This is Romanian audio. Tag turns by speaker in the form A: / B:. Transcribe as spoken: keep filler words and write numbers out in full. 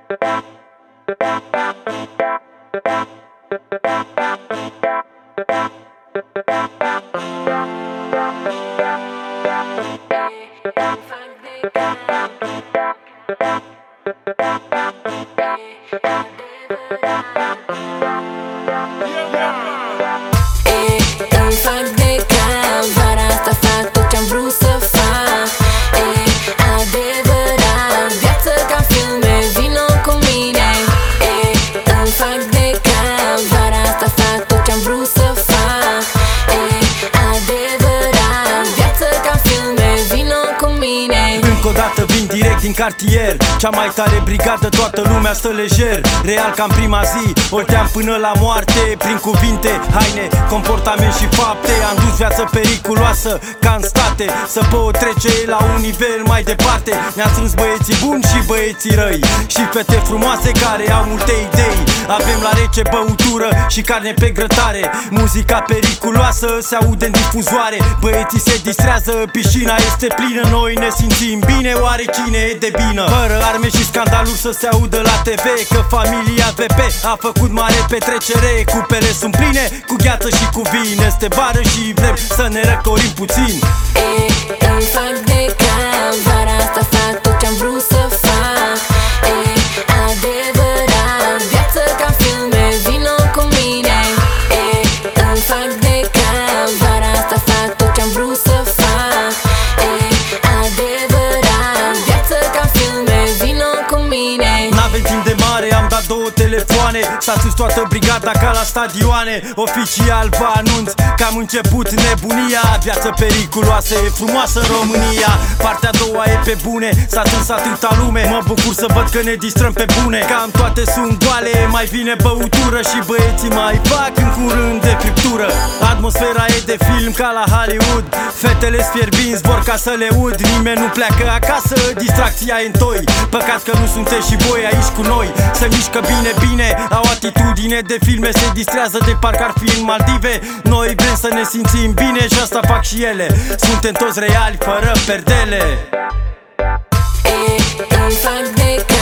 A: Îmi fac de cam, vara asta fac tot ce-am vrut să fac. E adevărat, viață ca filme, vino cu mine. E îmi fac de cam, vara asta fac tot ce-am vrut să fac. E adevărat, viață ca filme, vino cu mine.
B: Încă o dată vin direct din cartier, cea mai tare brigadă, toată lumea stă lejer. Real ca în prima zi, olteam până la moarte. Prin cuvinte, haine, comportament și fapte. Am dus viață periculoasă ca în state, să pot trece la un nivel mai departe. Ne-am strâns băieții buni și băieții răi, și fete frumoase care au multe idei. Avem la rece băutură și carne pe grătare. Muzica periculoasă se aude în difuzoare. Băieții se distrează, piscina este plină. Noi ne simțim bine, oare cine e de bină? Fără arme și scandaluri să se audă la T V că familia V P a făcut mare petrecere. Cupele sunt pline cu gheață și cu vin. Este vară și vrem să ne răcorim puțin.
A: E îmi fac de cam, vara asta fac tot ce-am vrut să fac. E adevărat, viață ca filme, vino cu mine. E îmi fac de cam, vara asta fac tot ce-am vrut să fac. E adevărat, viață ca filme, vino cu mine.
B: N-avem timp de mare, am dat două telefoane. S-a sus toată brigada ca la stadioane. Oficial vă anunț că am început nebunia. Viață periculoasă, e frumoasă în România. Partea a doua e pe bune, s-a strâns atâta lume. Mă bucur să văd că ne distrăm pe bune. Cam toate sunt goale, mai vine băutură și băieții mai fac în curând de friptură. Atmosfera e de film ca la Hollywood. Fetele sfierbinți vor ca să le ud. Nimeni nu pleacă acasă, distracția e întoi. Păcat că nu sunteți și voi aici cu noi. Se mișcă bine, bine, au atitudine de filme. Se distrează de parcă ar fi în Maldive. Noi vrem să ne simțim bine și asta fac și ele. Suntem toți reali, fără perdele.
A: E îmi fac de